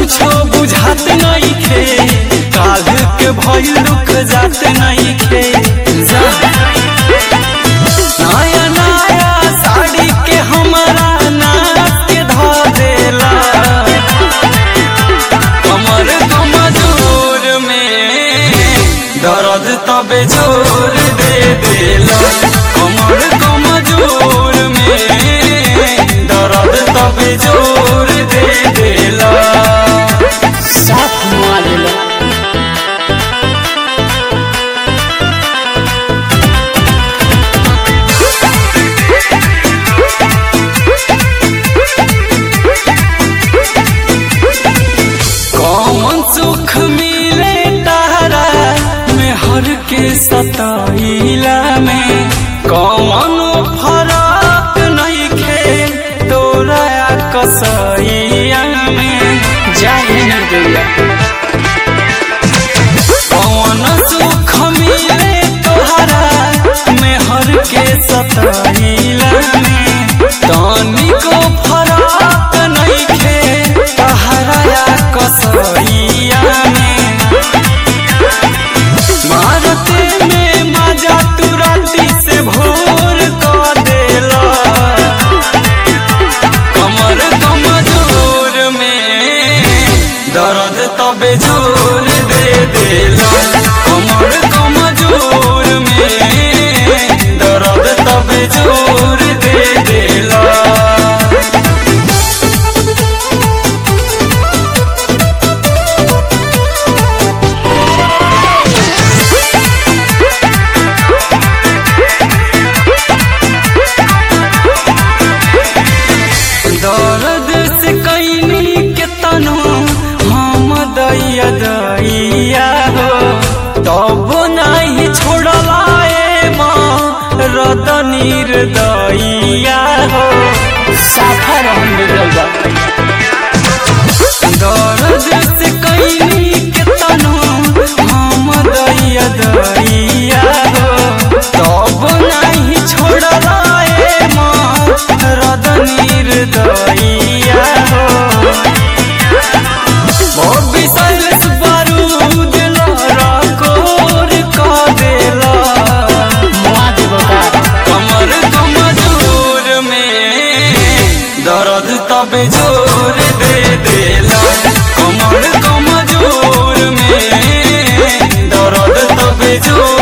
कुछो बुझात नहीं खे, काल के भइल रुक जात नहीं खे। नया नया साड़ी के हमारा नाच के धा देला, कमर कमजोर में दर्द तबे जोर दे देला। कमर कमजोर में दर्द तबे जोर दे देला। साफ मारेला कौन सुख मिले तारा में हर के सताइला में, कौन फरक नहीं खे तोरा कसैया में। जाए न दिया कौन सुख मिले तोहरा में हर के सताइला में, तनिको फरक नहीं खे तहरा कसैया में। मारते में मजा तू राती से भोर कर देला, कमर कमजोर में दर्द तबे जोर दे देला। कमर कमजोर में दर्द तबे जोर दे देला। दर्द से कैनी के तनो हम दैया दैया हो, तब नहीं छोड़ला ए माँ रद निर्दयिया हो। साफा रहन बिगड़ल बा दर्द से कैनी के तनो हम दैया दैया हो, तब नहीं छोड़ला ए माँ रद निर्दयिया हो। विशेष बारूद लहराकोर का देला, मुआ देबो का कमर कमजोर में दर्द तबे जोर दे देला। कमर कमजोर में दर्द तबे जोर